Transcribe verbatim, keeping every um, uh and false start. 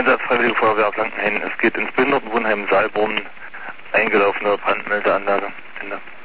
Einsatz Freiwillige Feuerwehr Blankenhain. Es geht ins Behindertenwohnheim Saalborn, eingelaufene Brandmeldeanlage. Ende.